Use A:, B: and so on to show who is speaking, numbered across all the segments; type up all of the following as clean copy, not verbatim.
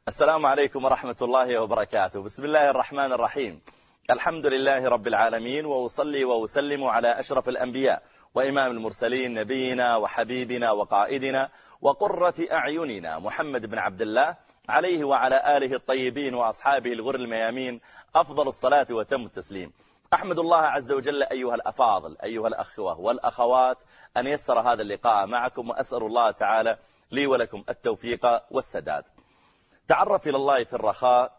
A: السلام عليكم ورحمة الله وبركاته. بسم الله الرحمن الرحيم. الحمد لله رب العالمين، وأصلي وأسلم على أشرف الأنبياء وإمام المرسلين، نبينا وحبيبنا وقائدنا وقرة أعيننا محمد بن عبد الله، عليه وعلى آله الطيبين وأصحابه الغر الميامين أفضل الصلاة وتم التسليم. أحمد الله عز وجل أيها الأفاضل، أيها الأخوة والأخوات، أن يسر هذا اللقاء معكم، وأسأل الله تعالى لي ولكم التوفيق والسداد. تعرف إلى الله في الرخاء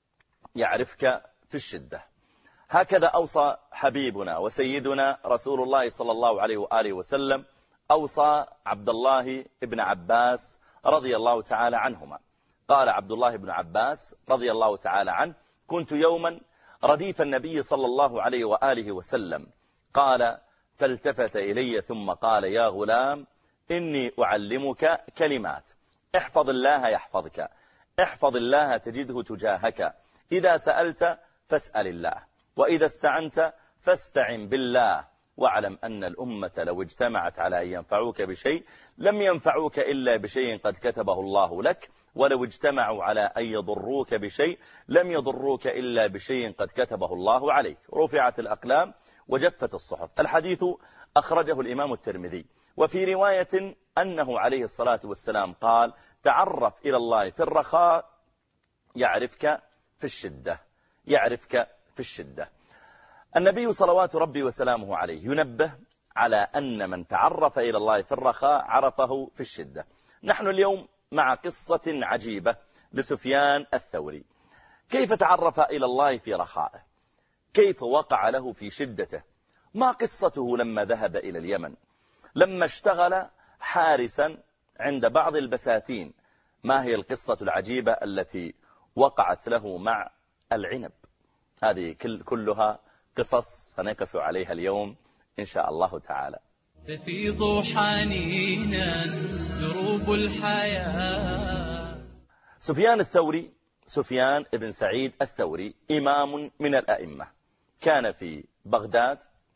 A: يعرفك في الشدة. هكذا أوصى حبيبنا وسيدنا رسول الله صلى الله عليه وآله وسلم، أوصى عبد الله بن عباس رضي الله تعالى عنهما. قال عبد الله بن عباس رضي الله تعالى عنه: كنت يوما رديف النبي صلى الله عليه وآله وسلم، قال فالتفت إلي ثم قال: يا غلام، إني أعلمك كلمات، احفظ الله يحفظك، احفظ الله تجده تجاهك، إذا سألت فاسأل الله، وإذا استعنت فاستعن بالله، واعلم أن الأمة لو اجتمعت على أن ينفعوك بشيء لم ينفعوك إلا بشيء قد كتبه الله لك، ولو اجتمعوا على أن يضروك بشيء لم يضروك إلا بشيء قد كتبه الله عليك. رفعت الأقلام وجفت الصحف. الحديث أخرجه الإمام الترمذي. وفي رواية أنه عليه الصلاة والسلام قال: تعرف إلى الله في الرخاء يعرفك في الشدة، يعرفك في الشدة. النبي صلوات ربي وسلامه عليه ينبه على أن من تعرف إلى الله في الرخاء عرفه في الشدة. نحن اليوم مع قصة عجيبة لسفيان الثوري. كيف تعرف إلى الله في رخائه؟ كيف وقع له في شدته؟ ما قصته لما ذهب إلى اليمن، لما اشتغل حارسا عند بعض البساتين؟ ما هي القصة العجيبة التي وقعت له مع العنب؟ هذه كلها قصص سنقف عليها اليوم إن شاء الله تعالى.
B: تفيض حنينا دروب الحياة.
A: سفيان الثوري، سفيان بن سعيد الثوري، إمام من الأئمة، كان في بغداد،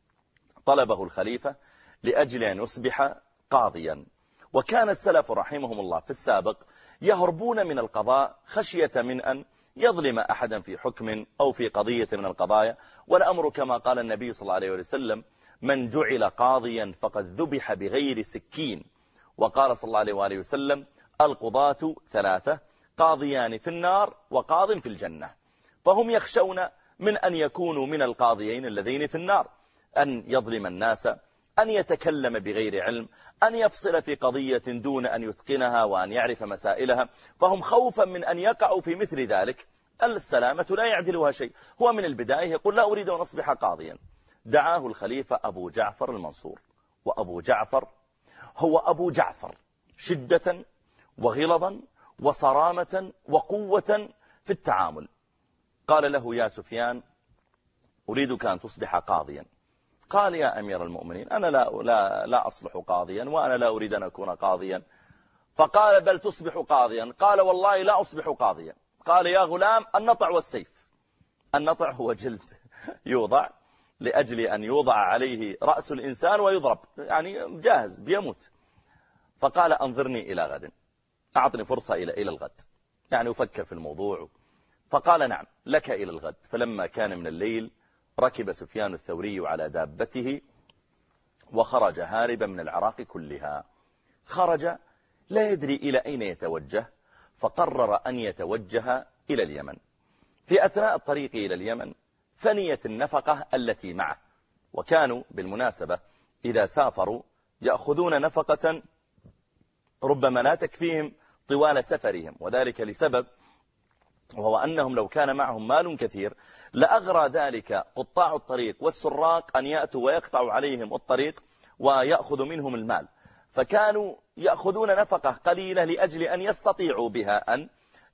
A: طلبه الخليفة لأجل أن يصبح قاضيا. وكان السلف رحمهم الله في السابق يهربون من القضاء خشية من أن يظلم أحدا في حكم أو في قضية من القضايا، والأمر كما قال النبي صلى الله عليه وسلم: من جعل قاضيا فقد ذبح بغير سكين. وقال صلى الله عليه وآله وسلم: القضاة ثلاثة، قاضيان في النار وقاض في الجنة. فهم يخشون من أن يكونوا من القاضيين الذين في النار، أن يظلم الناس، أن يتكلم بغير علم، أن يفصل في قضية دون أن يتقنها وأن يعرف مسائلها. فهم خوفا من أن يقعوا في مثل ذلك. السلامة لا يعدلها شيء. هو من البداية يقول: لا أريد أن أصبح قاضيا. دعاه الخليفة أبو جعفر المنصور. وأبو جعفر هو أبو جعفر شدة وغلظا وصرامة وقوة في التعامل. قال له: يا سفيان، أريدك أن تصبح قاضيا. قال: يا أمير المؤمنين، أنا لا أصلح قاضيا، وأنا لا أريد أن أكون قاضيا. فقال: بل تصبح قاضيا. قال: والله لا أصبح قاضيا. قال: يا غلام، النطع والسيف. النطع هو جلد يوضع لأجل أن يوضع عليه رأس الإنسان ويضرب، يعني جاهز بيموت. فقال: أنظرني إلى غد، أعطني فرصة إلى الغد، يعني أفكر في الموضوع. فقال: نعم، لك إلى الغد. فلما كان من الليل ركب سفيان الثوري على دابته وخرج هاربا من العراق كلها. خرج لا يدري إلى أين يتوجه، فقرر أن يتوجه إلى اليمن. في أثناء الطريق إلى اليمن فنيت النفقة التي معه. وكانوا بالمناسبة إذا سافروا يأخذون نفقة ربما لا تكفيهم طوال سفرهم، وذلك لسبب، وهو أنهم لو كان معهم مال كثير لأغرى ذلك قطاع الطريق والسراق أن يأتوا ويقطعوا عليهم الطريق ويأخذوا منهم المال. فكانوا يأخذون نفقة قليلة لأجل أن يستطيعوا بها أن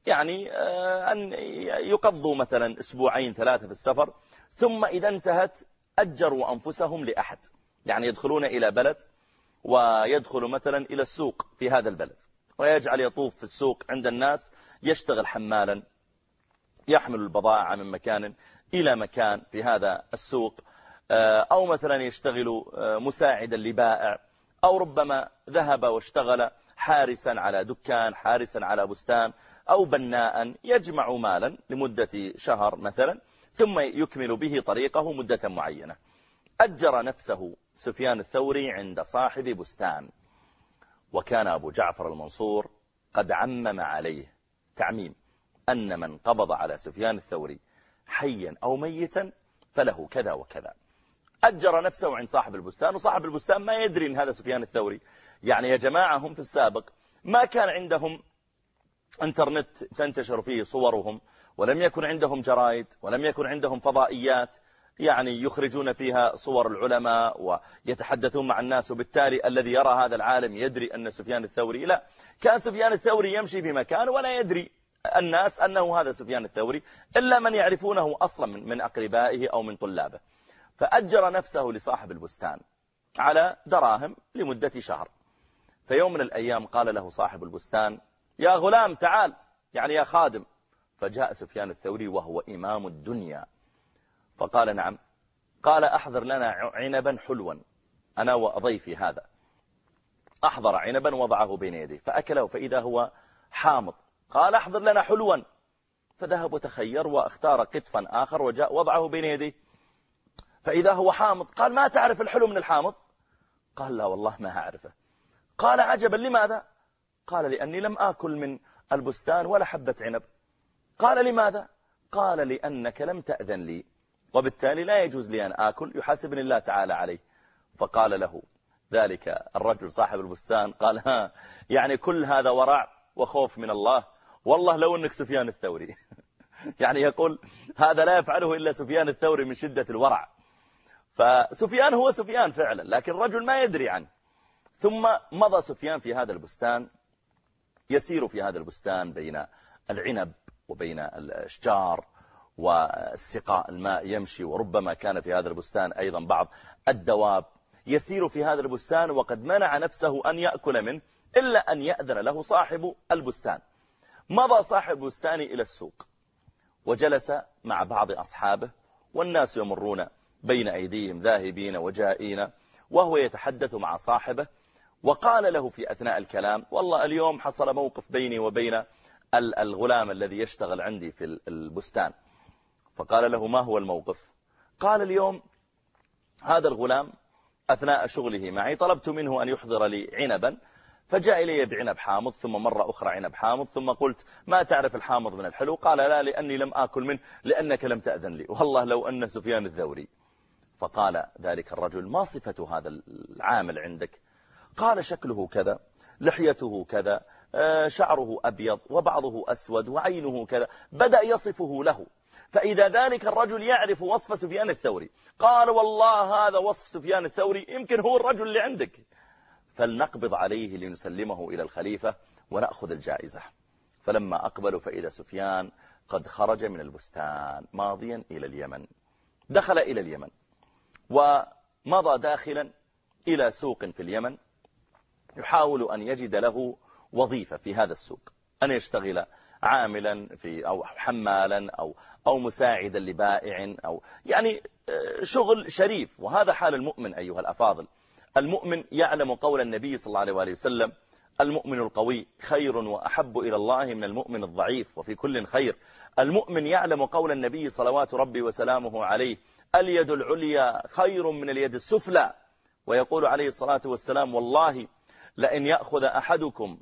A: أن يقضوا مثلا أسبوعين ثلاثة في السفر، ثم إذا انتهت أجروا أنفسهم لأحد. يعني يدخلون إلى بلد ويدخل مثلا إلى السوق في هذا البلد، ويجعل يطوف في السوق عند الناس، يشتغل حمالا، يحمل البضائع من مكان إلى مكان في هذا السوق، أو مثلا يشتغل مساعدا لبائع، أو ربما ذهب واشتغل حارسا على دكان، حارسا على بستان. أو بناء يجمع مالا لمدة شهر مثلا ثم يكمل به طريقه مدة معينة. أجر نفسه سفيان الثوري عند صاحب بستان، وكان أبو جعفر المنصور قد عمم عليه تعميم أن من قبض على سفيان الثوري حيا أو ميتا فله كذا وكذا. أجر نفسه عند صاحب البستان، وصاحب البستان ما يدري أن هذا سفيان الثوري. يعني يا جماعة هم في السابق ما كان عندهم انترنت تنتشر فيه صورهم، ولم يكن عندهم جرائد، ولم يكن عندهم فضائيات يعني يخرجون فيها صور العلماء ويتحدثون مع الناس، وبالتالي الذي يرى هذا العالم يدري أن سفيان الثوري. لا، كان سفيان الثوري يمشي في مكان ولا يدري الناس أنه هذا سفيان الثوري إلا من يعرفونه أصلا من أقربائه أو من طلابه. فأجر نفسه لصاحب البستان على دراهم لمدة شهر. فيوم من الأيام قال له صاحب البستان: يا غلام تعال، يعني يا خادم. فجاء سفيان الثوري وهو إمام الدنيا، فقال: نعم. قال: أحضر لنا عنبا حلوا، أنا وضيفي هذا. أحضر عنبا وضعه بين يديه فأكله فإذا هو حامض. قال: أحضر لنا حلوا، فذهب وتخير واختار قطفا آخر وجاء وضعه بين يديه فإذا هو حامض. قال: ما تعرف الحلو من الحامض؟ قال: لا والله ما أعرفه. قال: عجبا، لماذا؟ قال: لأني لم آكل من البستان ولا حبة عنب. قال: لماذا؟ قال: لأنك لم تأذن لي، وبالتالي لا يجوز لي أن آكل، يحاسبني الله تعالى عليه. فقال له ذلك الرجل صاحب البستان، قال: ها، يعني كل هذا ورع وخوف من الله؟ والله لو أنك سفيان الثوري. يعني يقول هذا لا يفعله إلا سفيان الثوري من شدة الورع. فسفيان هو سفيان فعلا، لكن الرجل ما يدري عنه. ثم مضى سفيان في هذا البستان، يسير في هذا البستان بين العنب وبين الأشجار والسقاء الماء يمشي، وربما كان في هذا البستان أيضا بعض الدواب. يسير في هذا البستان وقد منع نفسه أن يأكل منه إلا أن يأذن له صاحب البستان. مضى صاحب البستان إلى السوق وجلس مع بعض أصحابه، والناس يمرون بين أيديهم ذاهبين وجائين، وهو يتحدث مع صاحبه. وقال له في أثناء الكلام: والله اليوم حصل موقف بيني وبين الغلام الذي يشتغل عندي في البستان. فقال له: ما هو الموقف؟ قال: اليوم هذا الغلام أثناء شغله معي طلبت منه أن يحضر لي عنبا، فجاء إلي بعنب حامض، ثم مرة أخرى عنب حامض، ثم قلت: ما تعرف الحامض من الحلو؟ قال: لا، لأني لم آكل منه لأنك لم تأذن لي. والله لو أن سفيان الثوري. فقال ذلك الرجل: ما صفة هذا العامل عندك؟ قال: شكله كذا، لحيته كذا، شعره أبيض وبعضه أسود وعينه كذا. بدأ يصفه له. فإذا ذلك الرجل يعرف وصف سفيان الثوري، قال: والله هذا وصف سفيان الثوري، يمكن هو الرجل اللي عندك، فلنقبض عليه لنسلمه إلى الخليفة ونأخذ الجائزة. فلما أقبلوا فإذا سفيان قد خرج من البستان ماضيا إلى اليمن. دخل إلى اليمن ومضى داخلا إلى سوق في اليمن، يحاول أن يجد له وظيفة في هذا السوق، أن يشتغل عاملا أو حمالا أو مساعدا لبائع، أو يعني شغل شريف. وهذا حال المؤمن أيها الأفاضل. المؤمن يعلم قول النبي صلى الله عليه وسلم: المؤمن القوي خير وأحب إلى الله من المؤمن الضعيف، وفي كل خير. المؤمن يعلم قول النبي صلوات ربي وسلامه عليه: اليد العليا خير من اليد السفلى. ويقول عليه الصلاة والسلام: والله لأن يأخذ أحدكم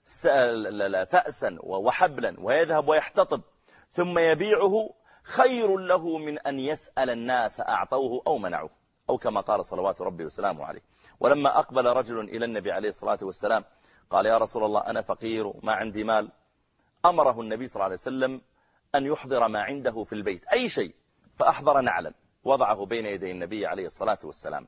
A: فأسا وحبلا ويذهب ويحتطب ثم يبيعه خير له من أن يسأل الناس أعطوه أو منعوه، أو كما قال صلوات ربي وسلامه عليه. ولما أقبل رجل إلى النبي عليه الصلاة والسلام قال: يا رسول الله، أنا فقير ما عندي مال. أمره النبي صلى الله عليه وسلم أن يحضر ما عنده في البيت، أي شيء. فأحضر نعلا وضعه بين يدي النبي عليه الصلاة والسلام.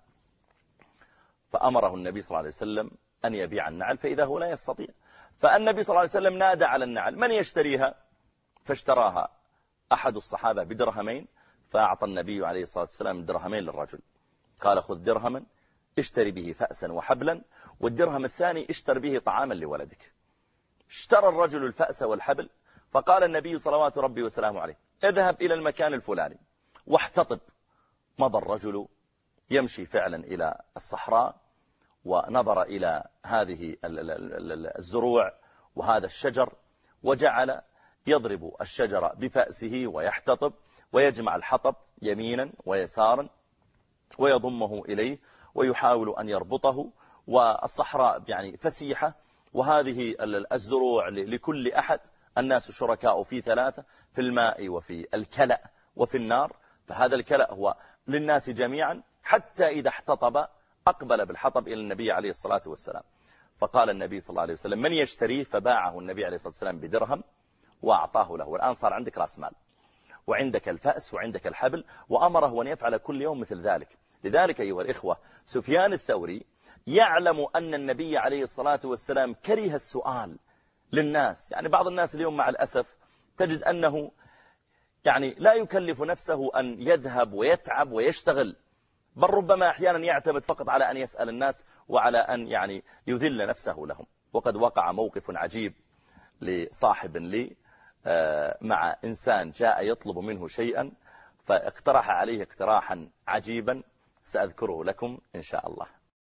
A: فأمره النبي صلى الله عليه وسلم أن يبيع النعل، فإذا هو لا يستطيع. فالنبي صلى الله عليه وسلم نادى على النعل: من يشتريها؟ فاشتراها أحد الصحابة بدرهمين، فأعطى النبي عليه الصلاة والسلام درهمين للرجل. قال: خذ درهما اشتري به فأسا وحبلا، والدرهم الثاني اشتر به طعاما لولدك. اشترى الرجل الفأس والحبل، فقال النبي صلوات ربي وسلامه عليه: اذهب إلى المكان الفلاني واحتطب. مضى الرجل يمشي فعلا إلى الصحراء، ونظر إلى هذه الزروع وهذا الشجر، وجعل يضرب الشجرة بفأسه ويحتطب ويجمع الحطب يمينا ويسارا ويضمه إليه ويحاول أن يربطه. والصحراء يعني فسيحة، وهذه الزروع لكل أحد، الناس شركاء في ثلاثة، في الماء وفي الكلأ وفي النار. فهذا الكلأ هو للناس جميعا، حتى إذا احتطب أقبل بالحطب إلى النبي عليه الصلاة والسلام. فقال النبي صلى الله عليه وسلم: من يشتريه؟ فباعه النبي عليه الصلاة والسلام بدرهم وأعطاه له. والآن صار عندك رأس مال، وعندك الفأس، وعندك الحبل، وأمره أن يفعل كل يوم مثل ذلك. لذلك أيها الإخوة، سفيان الثوري يعلم أن النبي عليه الصلاة والسلام كره السؤال للناس. يعني بعض الناس اليوم مع الأسف تجد أنه يعني لا يكلف نفسه أن يذهب ويتعب ويشتغل، بل ربما أحيانا يعتمد فقط على أن يسأل الناس وعلى أن يعني يذل نفسه لهم. وقد وقع موقف عجيب لصاحب لي مع إنسان جاء يطلب منه شيئا، فاقترح عليه اقتراحا عجيبا سأذكره لكم إن شاء الله.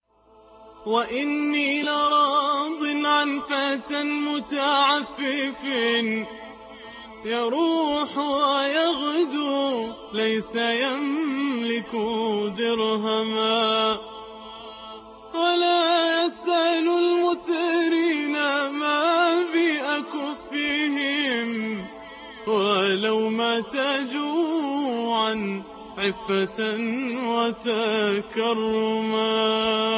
B: وإني لراض عن فتى متعفف يروح ويغدو ليس يملك درهما، ولا يسأل المثرين ما بأكفهم، ولو مات جوعا عفة وتكرما.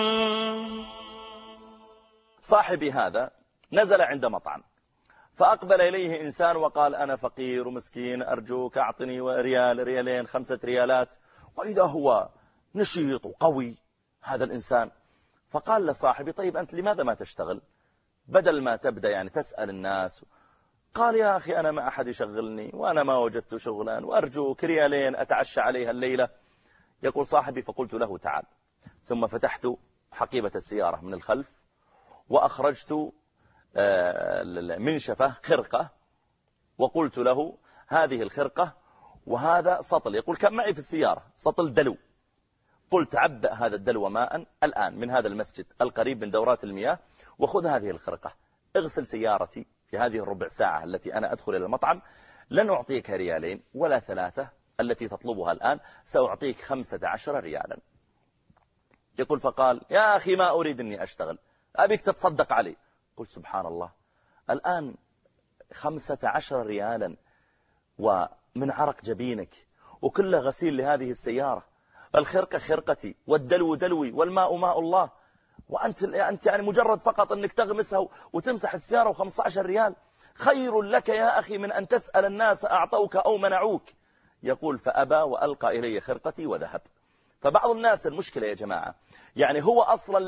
A: صاحبي هذا نزل عند مطعم، فأقبل إليه إنسان وقال: أنا فقير ومسكين، أرجوك أعطني ريال، ريالين، 5 ريالات. وإذا هو نشيط وقوي هذا الإنسان، فقال لصاحبي: طيب أنت لماذا ما تشتغل بدل ما تبدأ يعني تسأل الناس؟ قال: يا أخي أنا ما أحد يشغلني، وأنا ما وجدت شغلا، وأرجوك ريالين أتعشى عليها الليلة. يقول صاحبي: فقلت له: تعال. ثم فتحت حقيبة السيارة من الخلف، وأخرجت منشفة خرقة، وقلت له: هذه الخرقة وهذا سطل. يقول: كم معي في السيارة؟ سطل دلو. قلت: عبأ هذا الدلو ماء الآن من هذا المسجد القريب من دورات المياه، وخذ هذه الخرقة، اغسل سيارتي في هذه الربع ساعة التي أنا أدخل إلى المطعم. لن أعطيك ريالين ولا 3 التي تطلبها الآن، سأعطيك 15 ريالا. يقول: فقال: يا أخي ما أريد أني أشتغل، أبيك تتصدق علي. قلت: سبحان الله، الآن 15 ريالا ومن عرق جبينك، وكل غسيل لهذه السيارة، الخرقة خرقتي والدلو دلوي والماء ماء الله، وأنت يعني مجرد فقط أنك تغمسها وتمسح السيارة و15 ريال، خير لك يا أخي من أن تسأل الناس أعطوك أو منعوك. يقول: فأبى وألقى إلي خرقتي وذهب. فبعض الناس المشكلة يا جماعة، يعني هو أصلا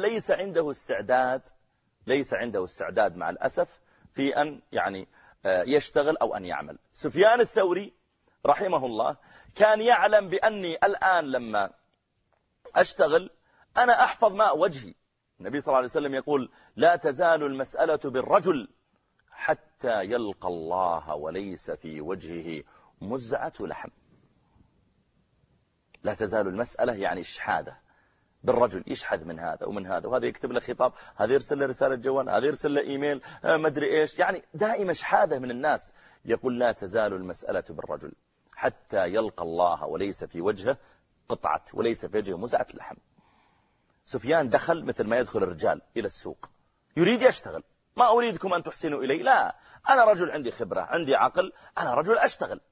A: ليس عنده استعداد مع الأسف في أن يعني يشتغل أو أن يعمل. سفيان الثوري رحمه الله كان يعلم بأني الآن لما أشتغل أنا أحفظ ماء وجهي. النبي صلى الله عليه وسلم يقول: لا تزال المسألة بالرجل حتى يلقى الله وليس في وجهه مزعة لحم. لا تزال المسألة يعني شحاذة بالرجل، يشحذ من هذا ومن هذا، وهذا يكتب له خطاب، هذا يرسل له رسالة جوال، هذا يرسل له إيميل، ما أدري إيش، يعني دائما شحاذة من الناس. يقول: لا تزال المسألة بالرجل حتى يلقى الله وليس في وجهه قطعة، وليس في وجهه مزعة لحم. سفيان دخل مثل ما يدخل الرجال إلى السوق، يريد يشتغل. ما أريدكم أن تحسنوا إلي، لا، أنا رجل عندي خبرة، عندي عقل، أنا رجل أشتغل.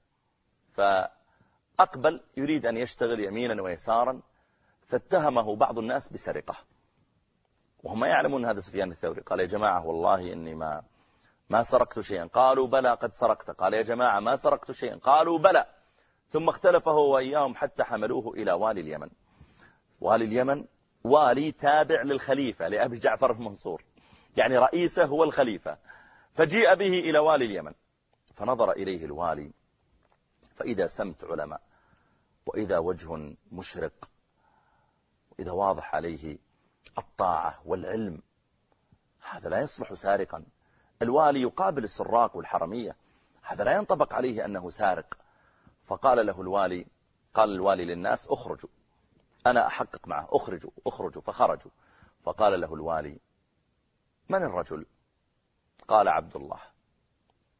A: فأقبل يريد أن يشتغل يمينا ويسارا، فاتهمه بعض الناس بسرقة، وهم يعلمون هذا سفيان الثوري. قال: يا جماعة والله إني ما سرقت شيئا. قالوا: بلى قد سرقت. قال: يا جماعة ما سرقت شيئا. قالوا: بلى. ثم اختلف هو وإياهم حتى حملوه إلى والي اليمن. والي اليمن والي تابع للخليفة لأبي جعفر المنصور، يعني رئيسه هو الخليفة. فجيء به إلى والي اليمن، فنظر إليه الوالي فإذا سمت علماء، وإذا وجه مشرق، وإذا واضح عليه الطاعة والعلم. هذا لا يصبح سارقا. الوالي يقابل السراق والحرمية، هذا لا ينطبق عليه أنه سارق. فقال له الوالي، قال الوالي للناس: اخرجوا، أنا أحقق معه، اخرجوا. فخرجوا. فقال له الوالي: من الرجل؟ قال: عبد الله.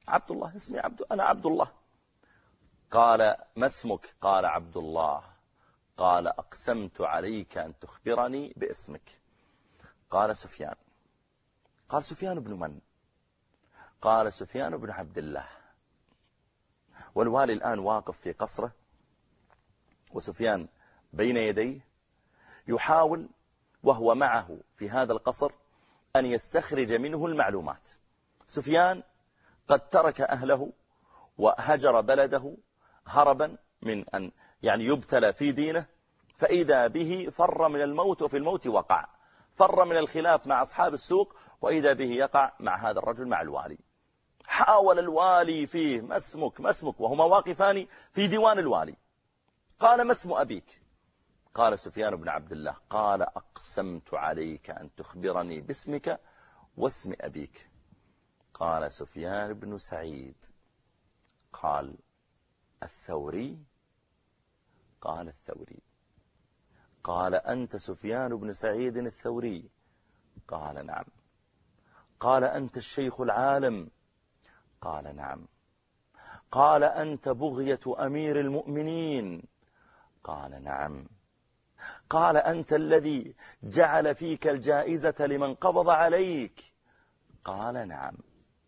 A: عبد الله، اسمي أنا عبد الله. قال ما اسمك؟ قال عبد الله. قال أقسمت عليك أن تخبرني باسمك. قال سفيان. قال سفيان بن من؟ قال سفيان بن عبد الله. والوالي الآن واقف في قصره، وسفيان بين يديه يحاول وهو معه في هذا القصر أن يستخرج منه المعلومات. سفيان قد ترك أهله وهجر بلده هربا من أن يبتلى في دينه، فإذا به فر من الموت، وفي الموت وقع. فر من الخلاف مع أصحاب السوق، وإذا به يقع مع هذا الرجل، مع الوالي. حاول الوالي فيه ما اسمك، وهما واقفان في ديوان الوالي. قال ما اسم أبيك؟ قال سفيان بن عبد الله. قال أقسمت عليك أن تخبرني باسمك واسم أبيك. قال سفيان بن سعيد. قال الثوري؟ قال الثوري. قال أنت سفيان بن سعيد الثوري؟ قال نعم. قال أنت الشيخ العالم؟ قال نعم. قال أنت بغية أمير المؤمنين؟ قال نعم. قال أنت الذي جعل فيك الجائزة لمن قبض عليك؟ قال نعم.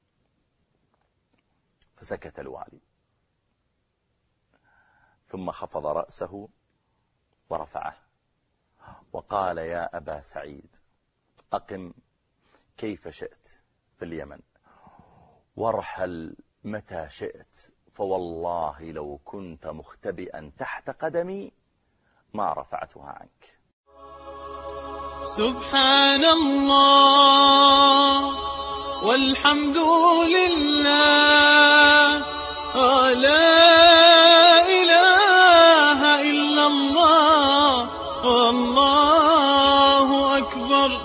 A: فسكت الوالي، ثم خفض رأسه ورفعه وقال يا أبا سعيد أقم كيف شئت في اليمن، وارحل متى شئت، فوالله لو كنت مختبئا تحت قدمي ما رفعتها عنك.
B: سبحان الله والحمد لله، لا إله إلا الله، والله أكبر.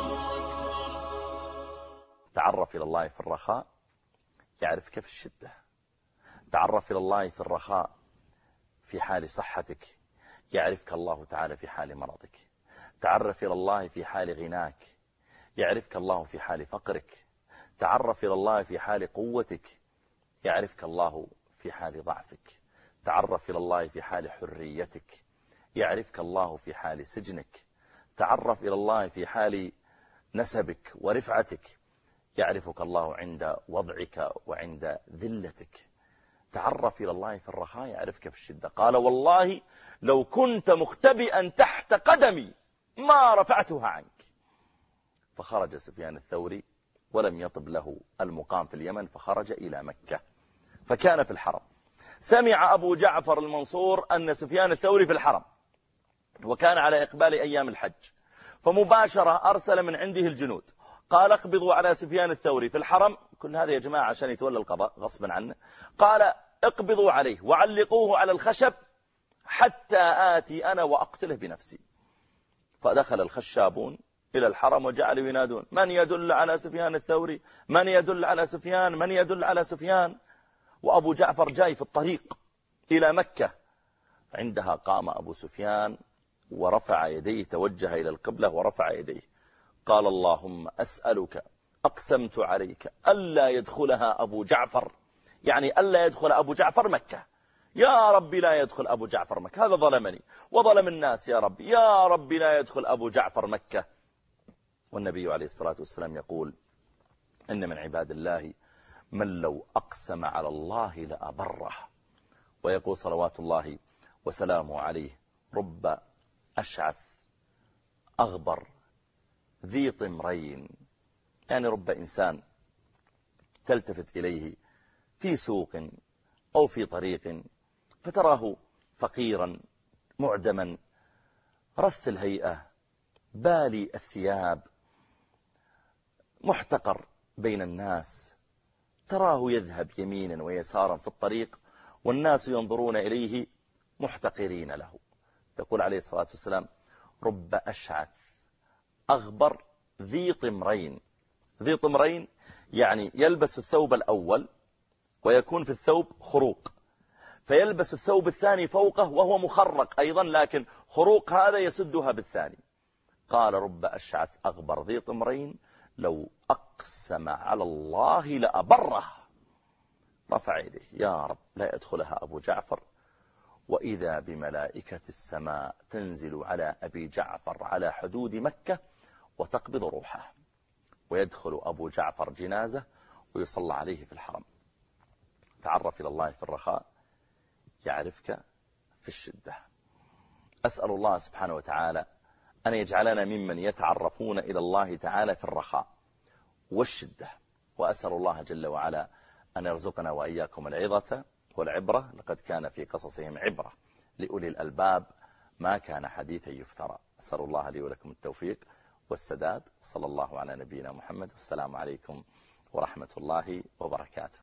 A: تعرف إلى الله في الرخاء يعرفك في الشدة. تعرف إلى الله في الرخاء في حال صحتك يعرفك الله تعالى في حال مرضك. تعرف إلى الله في حال غناك يعرفك الله في حال فقرك. تعرف إلى الله في حال قوتك يعرفك الله في حال ضعفك. تعرف إلى الله في حال حريتك يعرفك الله في حال سجنك. تعرف إلى الله في حال نسبك ورفعتك يعرفك الله عند وضعك وعند ذلتك. تعرف إلى الله في الرخاء يعرفك في الشدة. قال والله لو كنت مختبئا تحت قدمي ما رفعتها عنك. فخرج سفيان الثوري ولم يطب له المقام في اليمن، فخرج إلى مكة فكان في الحرم. سمع أبو جعفر المنصور أن سفيان الثوري في الحرم، وكان على إقبال أيام الحج، فمباشرة أرسل من عنده الجنود قال اقبضوا على سفيان الثوري في الحرم. كل هذا يا جماعة عشان يتولى القضاء غصبا عنه. قال اقبضوا عليه وعلقوه على الخشب حتى آتي أنا وأقتله بنفسي. فدخل الخشابون إلى الحرم وجعلوا ينادون من يدل على سفيان الثوري، من يدل على سفيان، من يدل على سفيان. وأبو جعفر جاي في الطريق إلى مكة. عندها قام أبو سفيان ورفع يديه، توجه إلى القبلة ورفع يديه. قال اللهم أسألك، أقسمت عليك ألا يدخلها أبو جعفر، يعني ألا يدخل أبو جعفر مكة. يا رب لا يدخل أبو جعفر مكة، هذا ظلمني وظلم الناس، يا رب يا رب لا يدخل أبو جعفر مكة. والنبي عليه الصلاة والسلام يقول إن من عباد الله من لو أقسم على الله لأبره. ويقول صلوات الله وسلامه عليه رب أشعث أغبر ذي طمرين، يعني رب إنسان تلتفت إليه في سوق أو في طريق فتراه فقيرا معدما رث الهيئة بالي الثياب محتقر بين الناس، تراه يذهب يمينا ويسارا في الطريق والناس ينظرون إليه محتقرين له. يقول عليه الصلاة والسلام رب أشعث أغبر ذي طمرين. ذي طمرين يعني يلبس الثوب الأول ويكون في الثوب خروق، فيلبس الثوب الثاني فوقه وهو مخرق أيضا، لكن خروق هذا يسدها بالثاني. قال رب أشعث أغبر ذي طمرين لو أقسم على الله لأبره. رفع يديه يا رب لا يدخلها أبو جعفر. وإذا بملائكة السماء تنزل على أبي جعفر على حدود مكة وتقبض روحه، ويدخل أبو جعفر جنازة ويصلى عليه في الحرم. تعرف إلى الله في الرخاء يعرفك في الشدة. أسأل الله سبحانه وتعالى أن يجعلنا ممن يتعرفون إلى الله تعالى في الرخاء والشدة، وأسأل الله جل وعلا أن يرزقنا وإياكم العظة والعبرة. لقد كان في قصصهم عبرة لأولي الألباب ما كان حديثا يفترى. أسأل الله لي ولكم التوفيق والسداد. صلى الله على نبينا محمد، والسلام عليكم ورحمة الله وبركاته.